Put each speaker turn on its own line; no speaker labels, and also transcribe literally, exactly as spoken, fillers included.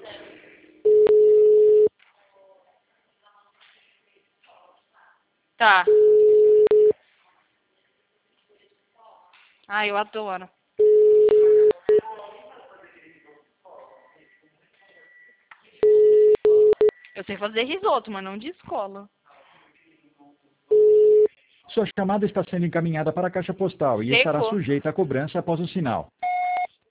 Tá. Ah, eu adoro. Eu sei fazer risoto, mas não de escola.
Sua chamada está sendo encaminhada para a caixa postal e estará
Secou.
sujeita a cobrança após o sinal.